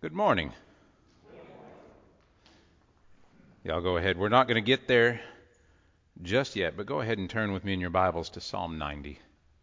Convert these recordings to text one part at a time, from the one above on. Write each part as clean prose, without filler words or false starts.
Good morning. Y'all go ahead. We're not going to get there just yet, but go ahead and turn with me in your Bibles to Psalm 90.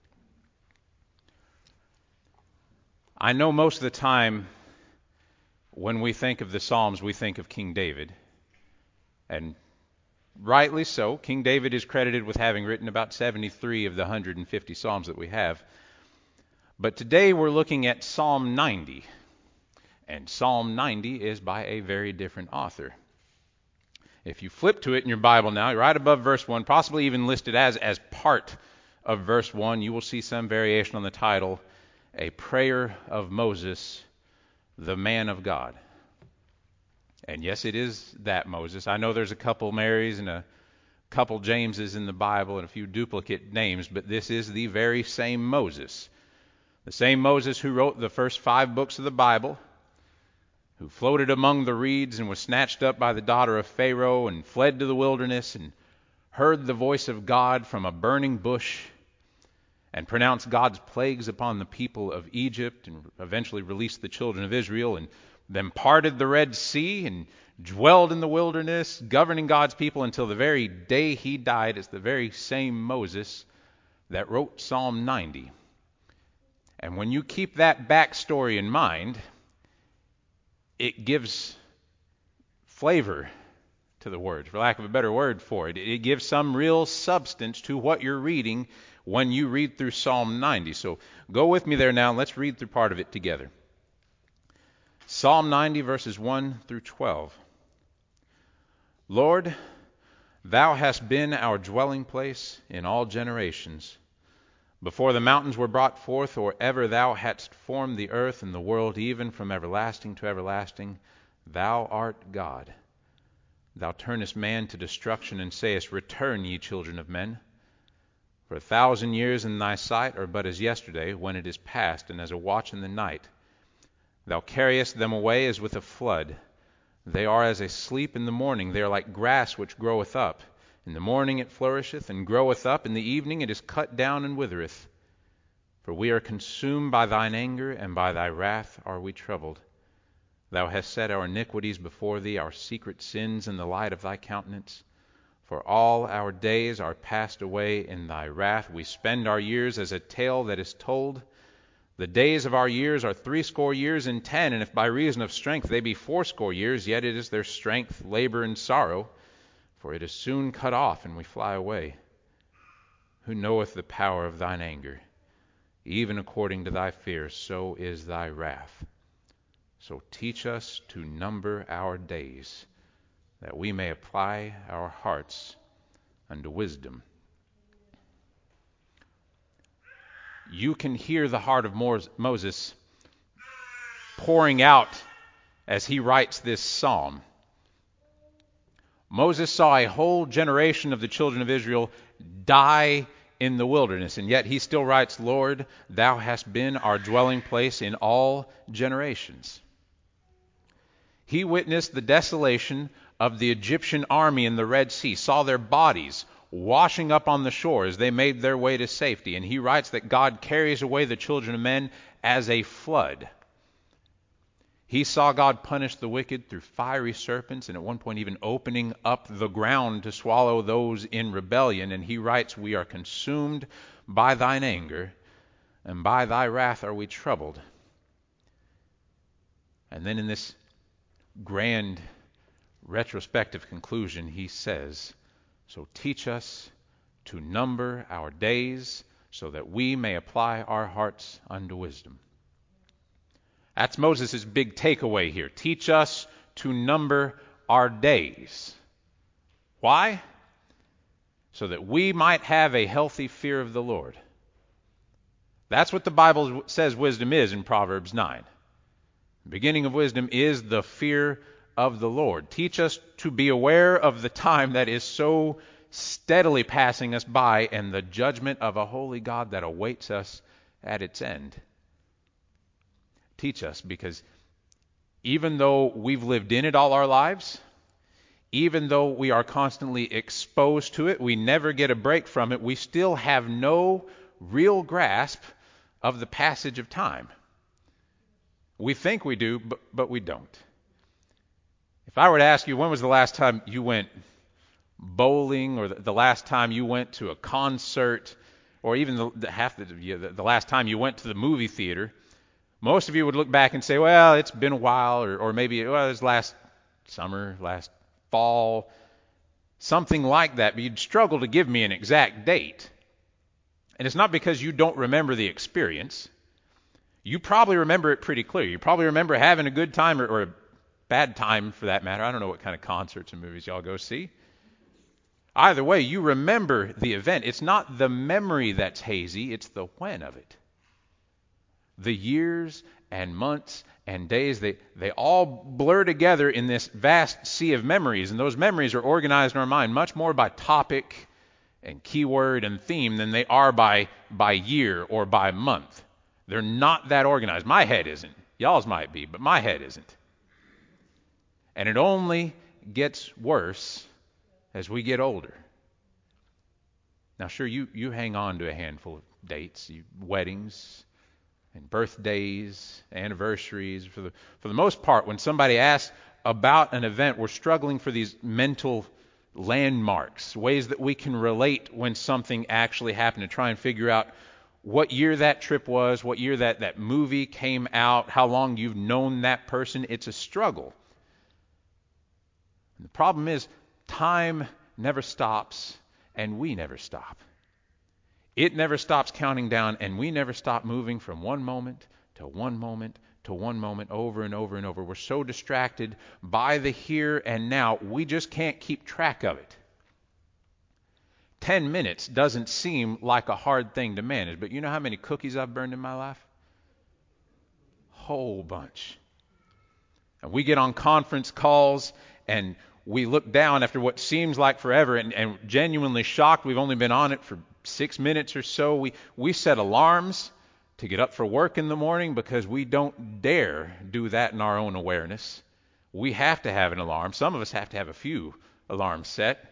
I know most of the time when we think of the Psalms, we think of King David. And rightly so. King David is credited with having written about 73 of the 150 Psalms that we have. But today we're looking at Psalm 90. And Psalm 90 is by a very different author. If you flip to it in your Bible now, right above verse 1, possibly even listed as part of verse 1, you will see some variation on the title, A Prayer of Moses, the Man of God. And yes, it is that Moses. I know there's a couple Marys and a couple Jameses in the Bible and a few duplicate names, but this is the very same Moses. The same Moses who wrote the first 5 books of the Bible, who floated among the reeds and was snatched up by the daughter of Pharaoh and fled to the wilderness and heard the voice of God from a burning bush and pronounced God's plagues upon the people of Egypt and eventually released the children of Israel and then parted the Red Sea and dwelled in the wilderness, governing God's people until the very day he died. It's the very same Moses that wrote Psalm 90. And when you keep that backstory in mind, it gives flavor to the words, for lack of a better word for it. It gives some real substance to what you're reading when you read through Psalm 90. So go with me there now, and let's read through part of it together. Psalm 90, verses 1 through 12. Lord, thou hast been our dwelling place in all generations. Before the mountains were brought forth, or ever thou hadst formed the earth and the world, even from everlasting to everlasting, thou art God. Thou turnest man to destruction, and sayest, Return, ye children of men. For 1,000 years in thy sight are but as yesterday, when it is past, and as a watch in the night. Thou carriest them away as with a flood. They are as a sleep in the morning. They are like grass which groweth up. In the morning it flourisheth and groweth up. In the evening it is cut down and withereth. For we are consumed by thine anger, and by thy wrath are we troubled. Thou hast set our iniquities before thee, our secret sins in the light of thy countenance. For all our days are passed away in thy wrath. We spend our years as a tale that is told. The days of our years are 80 years and 10, and if by reason of strength they be 80 years, yet it is their strength, labor, and sorrow. For it is soon cut off, and we fly away. Who knoweth the power of thine anger? Even according to thy fear, so is thy wrath. So teach us to number our days, that we may apply our hearts unto wisdom. You can hear the heart of Moses pouring out as he writes this psalm. Moses saw a whole generation of the children of Israel die in the wilderness, and yet he still writes, Lord, thou hast been our dwelling place in all generations. He witnessed the desolation of the Egyptian army in the Red Sea, saw their bodies washing up on the shore as they made their way to safety, and he writes that God carries away the children of men as a flood. He saw God punish the wicked through fiery serpents, and at one point even opening up the ground to swallow those in rebellion. And he writes, We are consumed by thine anger, and by thy wrath are we troubled. And then in this grand retrospective conclusion, he says, So teach us to number our days, so that we may apply our hearts unto wisdom. That's Moses' big takeaway here. Teach us to number our days. Why? So that we might have a healthy fear of the Lord. That's what the Bible says wisdom is in Proverbs 9. The beginning of wisdom is the fear of the Lord. Teach us to be aware of the time that is so steadily passing us by and the judgment of a holy God that awaits us at its end. Teach us, because even though we've lived in it all our lives, even though we are constantly exposed to it, we never get a break from it, we still have no real grasp of the passage of time. We think we do, but we don't. If I were to ask you, when was the last time you went bowling, or the last time you went to a concert, or even the last time you went to the movie theater, most of you would look back and say, well, it's been a while, or maybe, well, it was last summer, last fall, something like that, but you'd struggle to give me an exact date. And it's not because you don't remember the experience. You probably remember it pretty clear. You probably remember having a good time, or a bad time for that matter. I don't know what kind of concerts and movies y'all go see. Either way, you remember the event. It's not the memory that's hazy, it's the when of it. The years and months and days, they all blur together in this vast sea of memories, and those memories are organized in our mind much more by topic and keyword and theme than they are by year or by month. They're not that organized. My head isn't. Y'all's might be, but my head isn't. And it only gets worse as we get older. Now, sure, you hang on to a handful of dates, weddings and birthdays, anniversaries. For the most part, when somebody asks about an event, we're struggling for these mental landmarks, ways that we can relate when something actually happened, to try and figure out what year that trip was, what year that movie came out, how long you've known that person. It's a struggle. And the problem is, time never stops, and we never stop. It never stops counting down, and we never stop moving from one moment to one moment to one moment, over and over and over. We're so distracted by the here and now, we just can't keep track of it. 10 minutes doesn't seem like a hard thing to manage, but you know how many cookies I've burned in my life? Whole bunch. And we get on conference calls, and we look down after what seems like forever, and genuinely shocked we've only been on it for 6 minutes or so. We set alarms to get up for work in the morning because we don't dare do that in our own awareness. We have to have an alarm. Some of us have to have a few alarms set.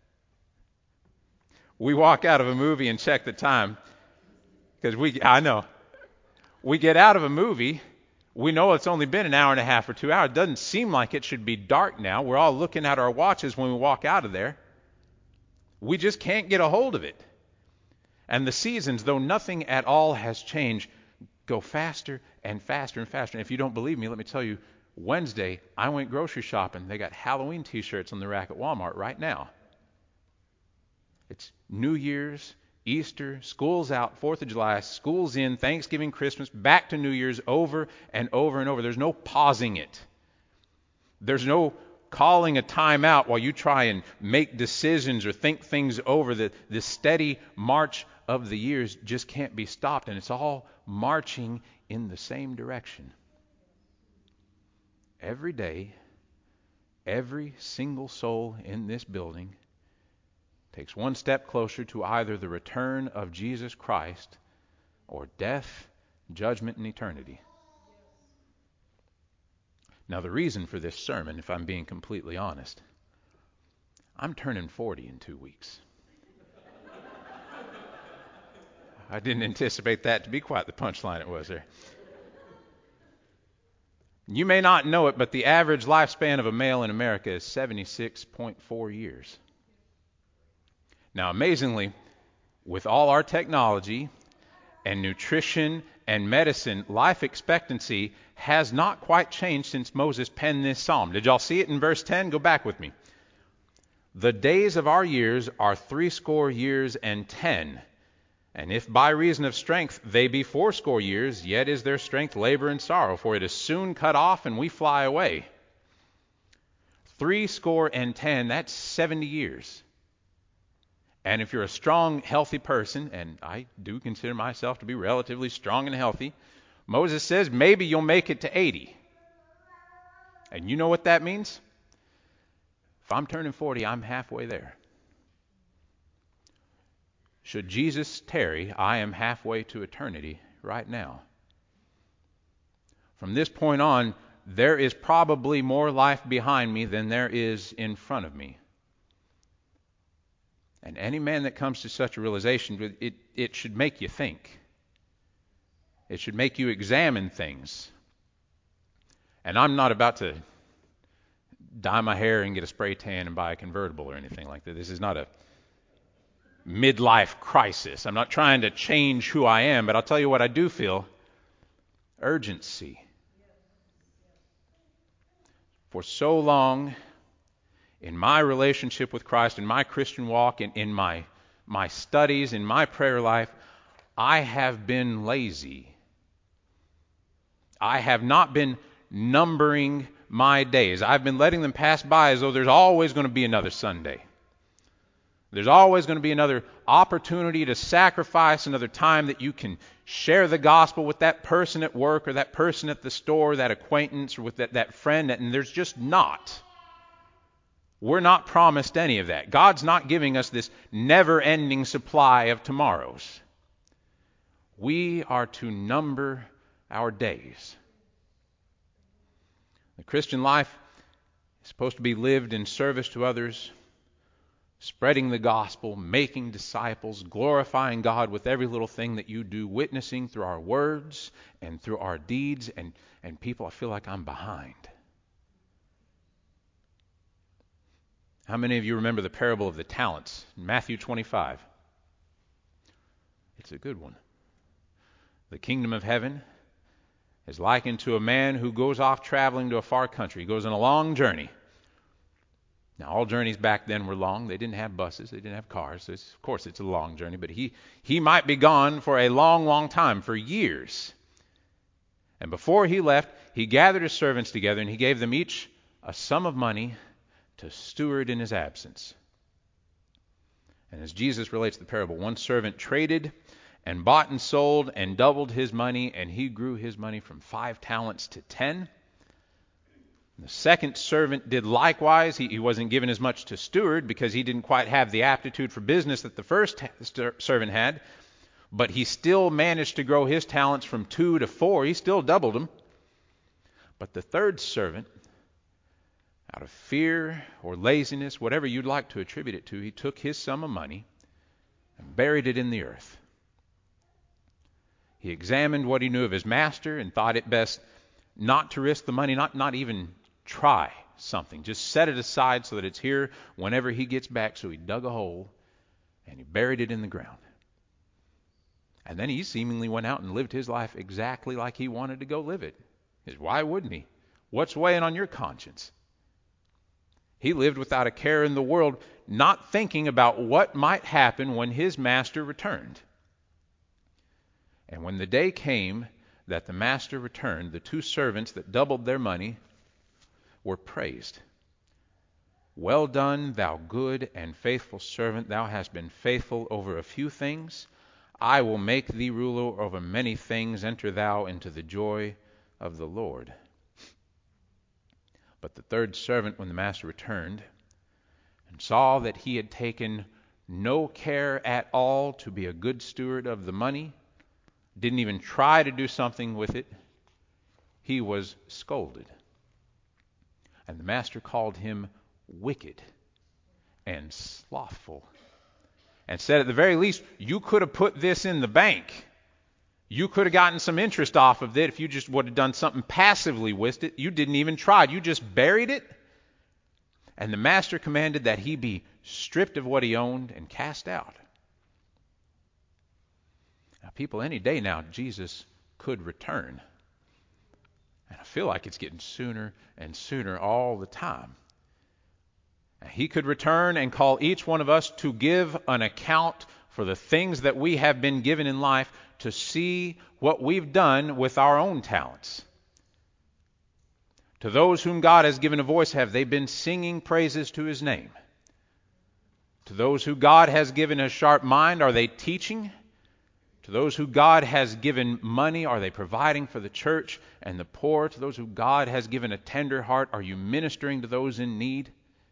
We walk out of a movie and check the time because we get out of a movie. We know it's only been an hour and a half or 2 hours. It doesn't seem like it should be dark now. We're all looking at our watches when we walk out of there. We just can't get a hold of it. And the seasons, though nothing at all has changed, go faster and faster and faster. And if you don't believe me, let me tell you, Wednesday, I went grocery shopping. They got Halloween t-shirts on the rack at Walmart right now. It's New Year's, Easter, school's out, 4th of July, school's in, Thanksgiving, Christmas, back to New Year's, over and over and over. There's no pausing it. There's no calling a time out while you try and make decisions or think things over. The steady march of the years just can't be stopped, and it's all marching in the same direction. Every day, every single soul in this building takes one step closer to either the return of Jesus Christ or death, judgment, and eternity. Now, the reason for this sermon, if I'm being completely honest, I'm turning 40 in 2 weeks. I didn't anticipate that to be quite the punchline it was there. You may not know it, but the average lifespan of a male in America is 76.4 years. Now, amazingly, with all our technology and nutrition and medicine, life expectancy has not quite changed since Moses penned this psalm. Did y'all see it in verse 10? Go back with me. The days of our years are 80 years and 10. And if by reason of strength they be 80 years, yet is their strength labor and sorrow, for it is soon cut off and we fly away. 80 and 10, that's 70 years. And if you're a strong, healthy person, and I do consider myself to be relatively strong and healthy, Moses says maybe you'll make it to 80. And you know what that means? If I'm turning 40, I'm halfway there. Should Jesus tarry, I am halfway to eternity right now. From this point on, there is probably more life behind me than there is in front of me. And any man that comes to such a realization, it should make you think. It should make you examine things. And I'm not about to dye my hair and get a spray tan and buy a convertible or anything like that. This is not a midlife crisis. I'm not trying to change who I am, but I'll tell you what I do feel: urgency. For so long in my relationship with Christ, in my Christian walk, in my studies, in my prayer life, I have been lazy. I have not been numbering my days. I've been letting them pass by as though there's always going to be another Sunday. There's always going to be another opportunity to sacrifice, another time that you can share the gospel with that person at work or that person at the store, that acquaintance, or with that friend, and there's just not. We're not promised any of that. God's not giving us this never-ending supply of tomorrows. We are to number our days. The Christian life is supposed to be lived in service to others, spreading the gospel, making disciples, glorifying God with every little thing that you do, witnessing through our words and through our deeds. And people, I feel like I'm behind. How many of you remember the parable of the talents in Matthew 25? It's a good one. The kingdom of heaven is likened to a man who goes off traveling to a far country. He goes on a long journey. Now, all journeys back then were long. They didn't have buses. They didn't have cars. So of course, it's a long journey. But he might be gone for a long, long time, for years. And before he left, he gathered his servants together and he gave them each a sum of money to steward in his absence. And as Jesus relates the parable, one servant traded and bought and sold and doubled his money, and he grew his money from 5 talents to 10. The second servant did likewise. He wasn't given as much to steward because he didn't quite have the aptitude for business that the first servant had, but he still managed to grow his talents from 2 to 4. He still doubled them. But the third servant, out of fear or laziness, whatever you'd like to attribute it to, he took his sum of money and buried it in the earth. He examined what he knew of his master and thought it best not to risk the money, not even try something. Just set it aside so that it's here whenever he gets back. So he dug a hole and he buried it in the ground. And then he seemingly went out and lived his life exactly like he wanted to go live it. Why wouldn't he? What's weighing on your conscience? He lived without a care in the world, not thinking about what might happen when his master returned. And when the day came that the master returned, the 2 servants that doubled their money were praised. Well done, thou good and faithful servant. Thou hast been faithful over a few things. I will make thee ruler over many things. Enter thou into the joy of the Lord. But the third servant, when the master returned and saw that he had taken no care at all to be a good steward of the money, didn't even try to do something with it, he was scolded. And the master called him wicked and slothful and said, at the very least, you could have put this in the bank. You could have gotten some interest off of it if you just would have done something passively with it. You didn't even try. You just buried it. And the master commanded that he be stripped of what he owned and cast out. Now, people, any day now, Jesus could return. And I feel like it's getting sooner and sooner all the time. He could return and call each one of us to give an account for the things that we have been given in life, to see what we've done with our own talents. To those whom God has given a voice, have they been singing praises to his name? To those who God has given a sharp mind, are they teaching? To those who God has given money, are they providing for the church and the poor? To those who God has given a tender heart, are you ministering to those in need?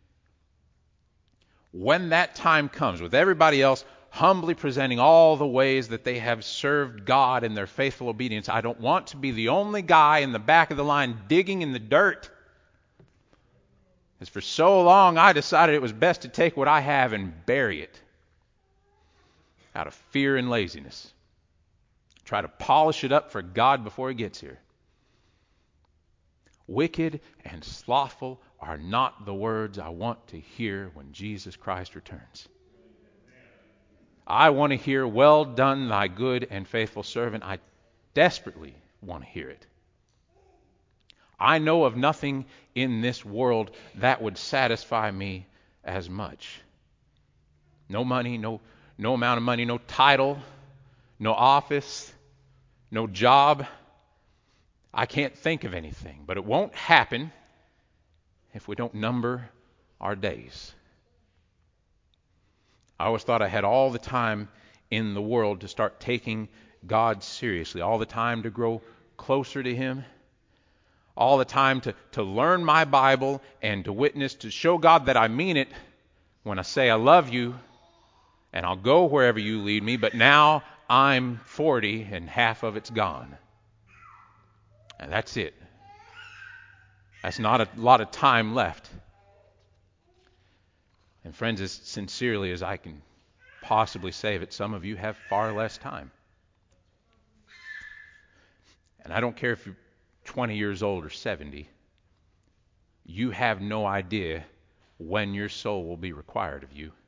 When that time comes, with everybody else humbly presenting all the ways that they have served God in their faithful obedience, I don't want to be the only guy in the back of the line digging in the dirt. Because for so long I decided it was best to take what I have and bury it out of fear and laziness. Try to polish it up for God before he gets here. Wicked and slothful are not the words I want to hear when Jesus Christ returns. I want to hear, well done, thy good and faithful servant. I desperately want to hear it. I know of nothing in this world that would satisfy me as much. No money, no amount of money, no title, no office, no job. I can't think of anything, but it won't happen if we don't number our days. I always thought I had all the time in the world to start taking God seriously, all the time to grow closer to Him, all the time to learn my Bible and to witness, to show God that I mean it when I say I love you and I'll go wherever you lead me, but now I'm 40 and half of it's gone. And that's it. That's not a lot of time left. And friends, as sincerely as I can possibly say it, some of you have far less time. And I don't care if you're 20 years old or 70, you have no idea when your soul will be required of you.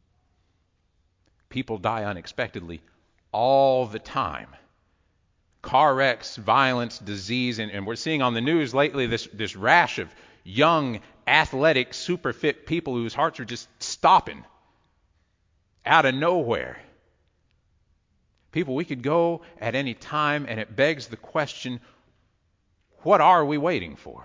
People die unexpectedly all the time. Car wrecks, violence, disease, and we're seeing on the news lately this rash of young, athletic, super fit people whose hearts are just stopping out of nowhere. People, we could go at any time, and it begs the question, what are we waiting for?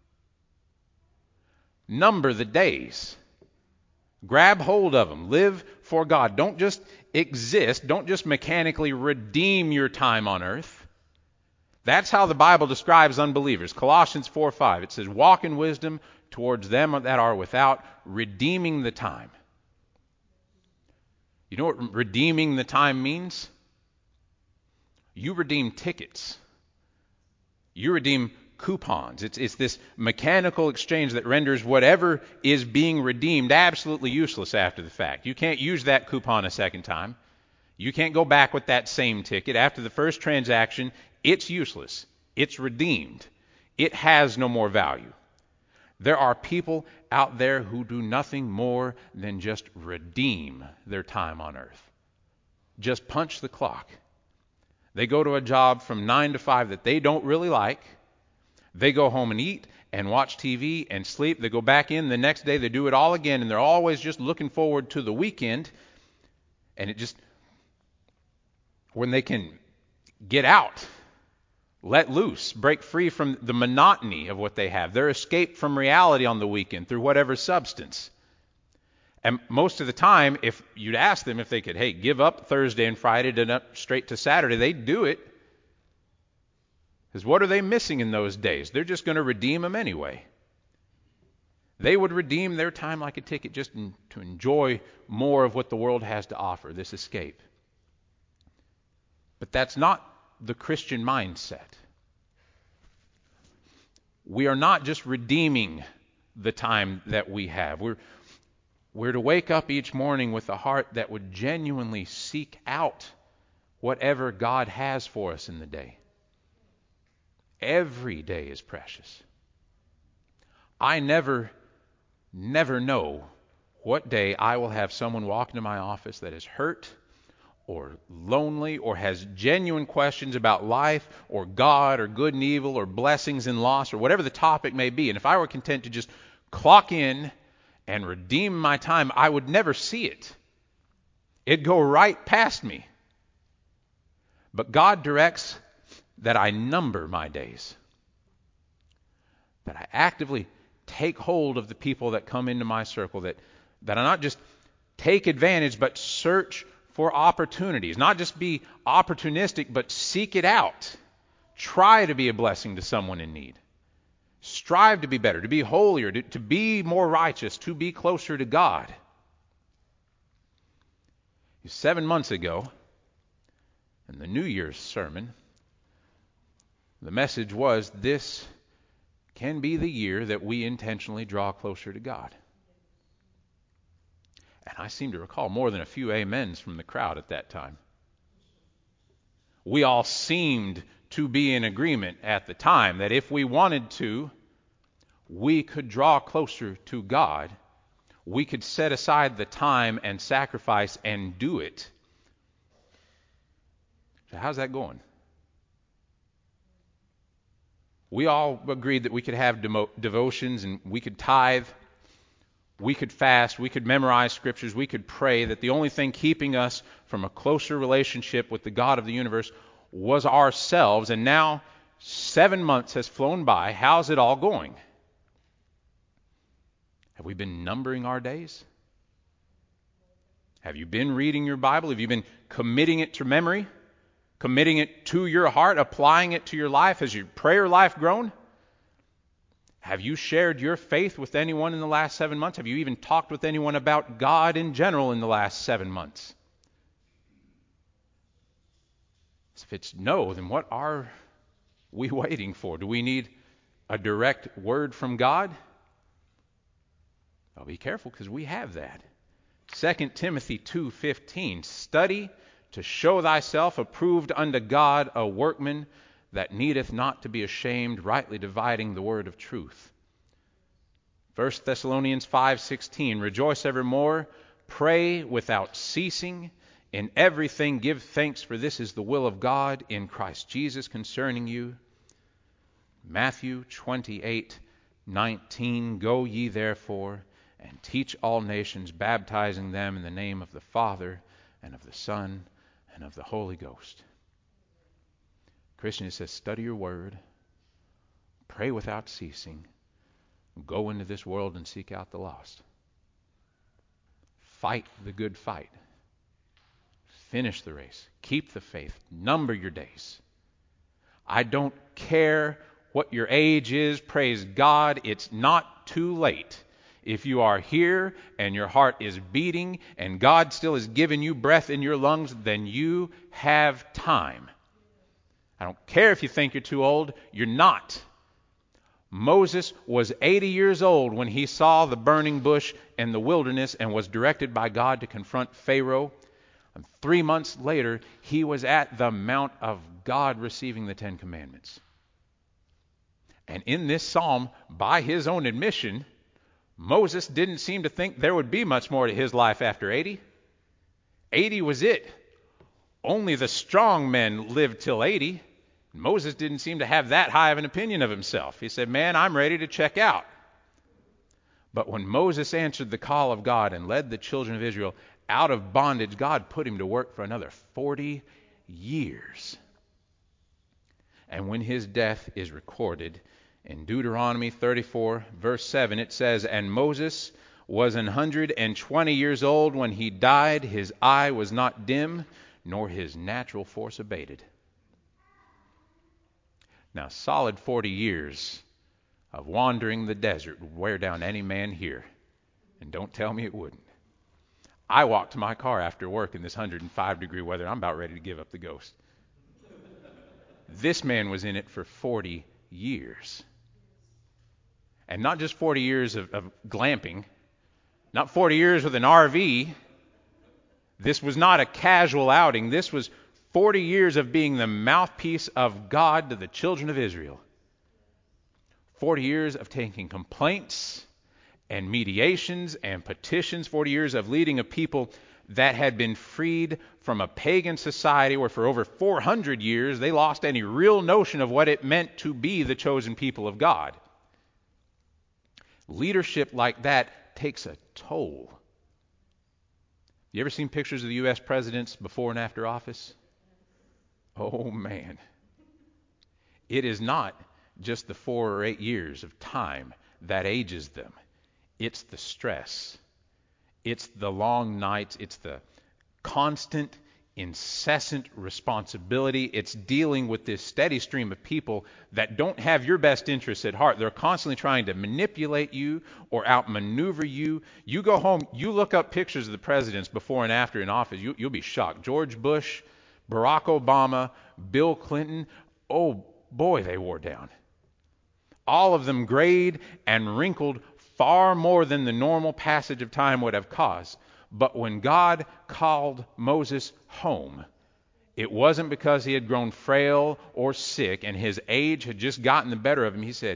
Number the days. Grab hold of them. Live for God. Don't just exist. Don't just mechanically redeem your time on earth. That's how the Bible describes unbelievers. Colossians 4:5. It says, walk in wisdom towards them that are without, redeeming the time. You know what redeeming the time means? You redeem tickets. You redeem coupons. It's this mechanical exchange that renders whatever is being redeemed absolutely useless after the fact. You can't use that coupon a second time. You can't go back with that same ticket. After the first transaction, it's useless. It's redeemed. It has no more value. There are people out there who do nothing more than just redeem their time on earth. Just punch the clock. They go to a job from 9 to 5 that they don't really like. They go home and eat and watch TV and sleep. They go back in the next day. They do it all again, and they're always just looking forward to the weekend. And it just, when they can get out, let loose, break free from the monotony of what they have. They're escaped from reality on the weekend through whatever substance. And most of the time, if you'd ask them if they could, give up Thursday and Friday and up straight to Saturday, they'd do it. Because what are they missing in those days? They're just going to redeem them anyway. They would redeem their time like a ticket just to enjoy more of what the world has to offer, this escape. But that's not the Christian mindset. We are not just redeeming the time that we have. We're to wake up each morning with a heart that would genuinely seek out whatever God has for us in the day. Every day is precious. I never know what day I will have someone walk into my office that is hurt or lonely or has genuine questions about life or God or good and evil or blessings and loss or whatever the topic may be. And if I were content to just clock in and redeem my time, I would never see it. It'd go right past me. But God directs that I number my days, that I actively take hold of the people that come into my circle, that I not just take advantage, but search for opportunities. Not just be opportunistic, but seek it out. Try to be a blessing to someone in need. Strive to be better, to be holier, to be more righteous, to be closer to God. 7 months ago, in the New Year's sermon, the message was, this can be the year that we intentionally draw closer to God. And I seem to recall more than a few amens from the crowd at that time. We all seemed to be in agreement at the time that if we wanted to, we could draw closer to God. We could set aside the time and sacrifice and do it. So how's that going? We all agreed that we could have devotions and we could tithe, we could fast, we could memorize scriptures, we could pray, that the only thing keeping us from a closer relationship with the God of the universe was ourselves. And now 7 months has flown by. How's it all going? Have we been numbering our days? Have you been reading your Bible? Have you been committing it to memory? Committing it to your heart, applying it to your life? Has your prayer life grown? Have you shared your faith with anyone in the last 7 months? Have you even talked with anyone about God in general in the last 7 months? If it's no, then what are we waiting for? Do we need a direct word from God? Well, be careful, because we have that. 2 Timothy 2:15, study to show thyself approved unto God, a workman that needeth not to be ashamed, rightly dividing the word of truth. 1 Thessalonians 5:16, rejoice evermore, pray without ceasing, in everything give thanks, for this is the will of God in Christ Jesus concerning you. Matthew 28:19, go ye therefore and teach all nations, baptizing them in the name of the Father and of the Son and of the Holy Ghost. Christian, it says, study your word, pray without ceasing, go into this world and seek out the lost. Fight the good fight. Finish the race. Keep the faith. Number your days. I don't care what your age is. Praise God, it's not too late. If you are here and your heart is beating and God still has given you breath in your lungs, then you have time. I don't care if you think you're too old. You're not. Moses was 80 years old when he saw the burning bush in the wilderness and was directed by God to confront Pharaoh. And 3 months later, he was at the Mount of God receiving the Ten Commandments. And in this psalm, by his own admission, Moses didn't seem to think there would be much more to his life after 80. 80 was it. Only the strong men lived till 80. Moses didn't seem to have that high of an opinion of himself. He said, man, I'm ready to check out. But when Moses answered the call of God and led the children of Israel out of bondage, God put him to work for another 40 years. And when his death is recorded in Deuteronomy 34, verse 7, it says, and Moses was 120 years old when he died. His eye was not dim, nor his natural force abated. Now, solid 40 years of wandering the desert would wear down any man here. And don't tell me it wouldn't. I walked to my car after work in this 105-degree weather. I'm about ready to give up the ghost. This man was in it for 40 years. And not just 40 years of glamping, not 40 years with an RV. This was not a casual outing. This was 40 years of being the mouthpiece of God to the children of Israel. 40 years of taking complaints and mediations and petitions. 40 years of leading a people that had been freed from a pagan society where for over 400 years they lost any real notion of what it meant to be the chosen people of God. Leadership like that takes a toll. You ever seen pictures of the U.S. presidents before and after office? Oh, man. It is not just the 4 or 8 years of time that ages them. It's the stress. It's the long nights. It's the constant, incessant responsibility. It's dealing with this steady stream of people that don't have your best interests at heart. They're constantly trying to manipulate you or outmaneuver you. You go home, you look up pictures of the presidents before and after in office, you'll be shocked. George Bush, Barack Obama, Bill Clinton, oh boy, they wore down. All of them grayed and wrinkled far more than the normal passage of time would have caused. But when God called Moses home, it wasn't because he had grown frail or sick and his age had just gotten the better of him. He said,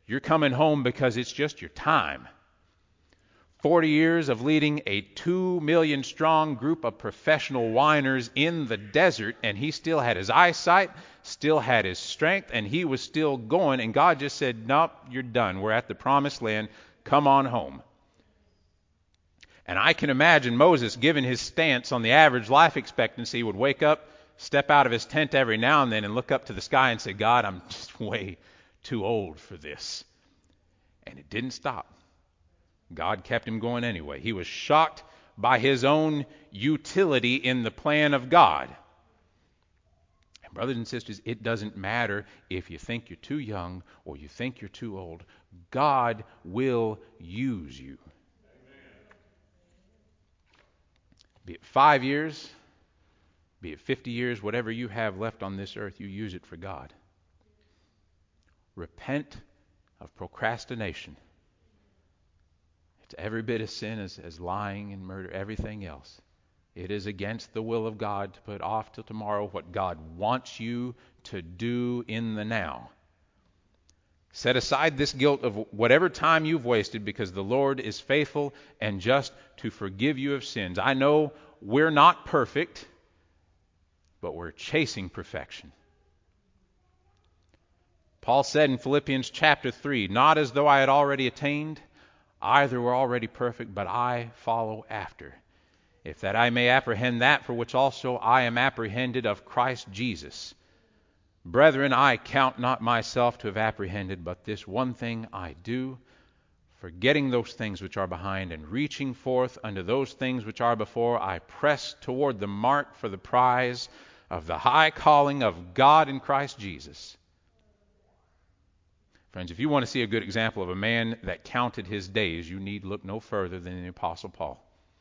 You're coming home because it's just your time. 40 years of leading a 2 million strong group of professional whiners in the desert, and he still had his eyesight, still had his strength, and he was still going, and God just said, nope, you're done. We're at the promised land. Come on home. And I can imagine Moses, given his stance on the average life expectancy, would wake up, step out of his tent every now and then and look up to the sky and say, God, I'm just way too old for this. And it didn't stop. God kept him going anyway. He was shocked by his own utility in the plan of God. And brothers and sisters, it doesn't matter if you think you're too young or you think you're too old. God will use you. Be it 5 years, be it 50 years, whatever you have left on this earth, you use it for God. Repent of procrastination. It's every bit as sin as lying and murder, everything else. It is against the will of God to put off till tomorrow what God wants you to do in the now. Set aside this guilt of whatever time you've wasted, because the Lord is faithful and just to forgive you of sins. I know we're not perfect, but we're chasing perfection. Paul said in Philippians chapter 3, not as though I had already attained, either were already perfect, but I follow after, if that I may apprehend that for which also I am apprehended of Christ Jesus. Brethren, I count not myself to have apprehended, but this one thing I do, forgetting those things which are behind, and reaching forth unto those things which are before, I press toward the mark for the prize of the high calling of God in Christ Jesus. Friends, if you want to see a good example of a man that counted his days, you need look no further than the Apostle Paul.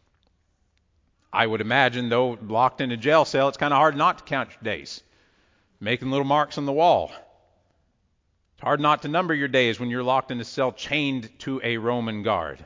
I would imagine, though locked in a jail cell, it's kind of hard not to count your days, making little marks on the wall. It's hard not to number your days when you're locked in a cell chained to a Roman guard.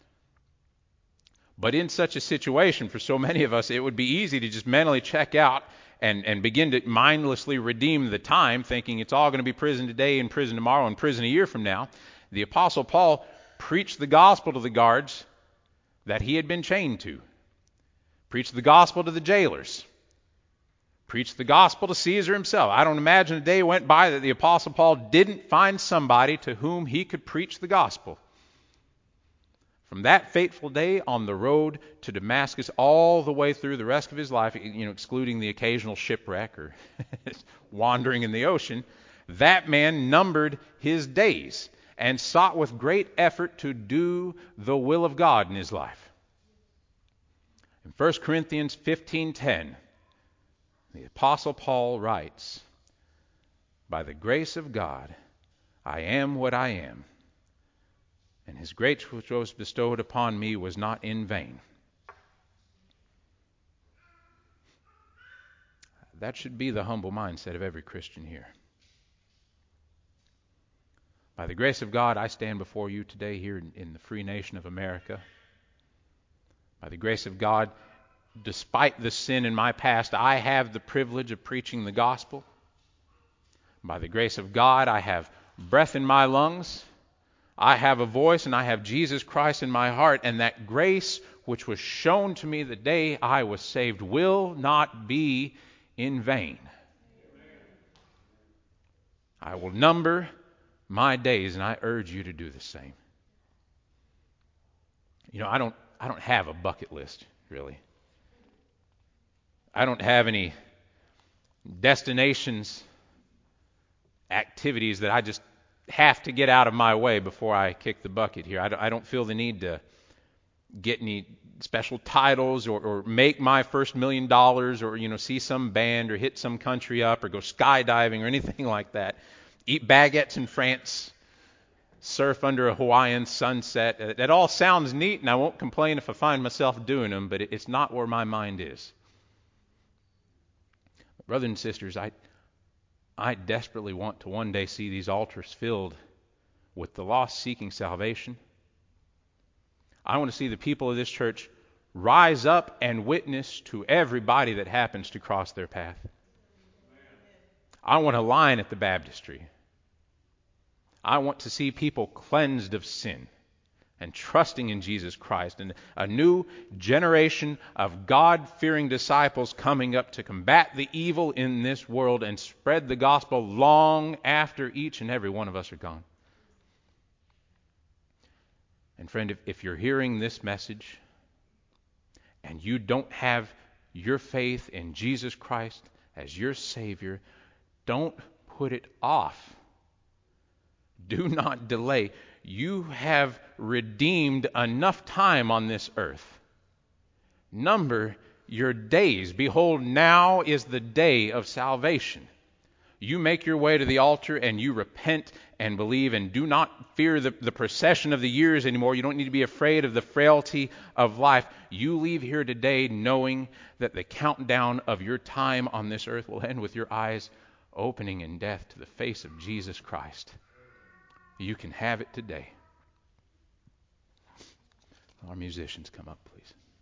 But in such a situation, for so many of us, it would be easy to just mentally check out and begin to mindlessly redeem the time, thinking it's all going to be prison today and prison tomorrow and prison a year from now. The Apostle Paul preached the gospel to the guards that he had been chained to. Preached the gospel to the jailers. Preached the gospel to Caesar himself. I don't imagine a day went by that the Apostle Paul didn't find somebody to whom he could preach the gospel. From that fateful day on the road to Damascus all the way through the rest of his life, excluding the occasional shipwreck or wandering in the ocean, that man numbered his days and sought with great effort to do the will of God in his life. In 1 Corinthians 15:10, the Apostle Paul writes, by the grace of God, I am what I am, and his grace which was bestowed upon me was not in vain. That should be the humble mindset of every Christian here. By the grace of God, I stand before you today here in the free nation of America. By the grace of God, despite the sin in my past, I have the privilege of preaching the gospel. By the grace of God, I have breath in my lungs. I have a voice, and I have Jesus Christ in my heart, and that grace which was shown to me the day I was saved will not be in vain. I will number my days, and I urge you to do the same. I don't have a bucket list, really. I don't have any destinations, activities that I just have to get out of my way before I kick the bucket here. I don't feel the need to get any special titles or make my first $1 million or see some band or hit some country up or go skydiving or anything like that. Eat baguettes in France, surf under a Hawaiian sunset. That all sounds neat, and I won't complain if I find myself doing them, but it's not where my mind is. Brothers and sisters, I desperately want to one day see these altars filled with the lost seeking salvation. I want to see the people of this church rise up and witness to everybody that happens to cross their path. I want a line at the baptistry. I want to see people cleansed of sin and trusting in Jesus Christ, and a new generation of God-fearing disciples coming up to combat the evil in this world and spread the gospel long after each and every one of us are gone. And friend, if you're hearing this message and you don't have your faith in Jesus Christ as your Savior, don't put it off. Do not delay. You have redeemed enough time on this earth. Number your days. Behold, now is the day of salvation. You make your way to the altar and you repent and believe and do not fear the procession of the years anymore. You don't need to be afraid of the frailty of life. You leave here today knowing that the countdown of your time on this earth will end with your eyes opening in death to the face of Jesus Christ. You can have it today. Our musicians come up, please.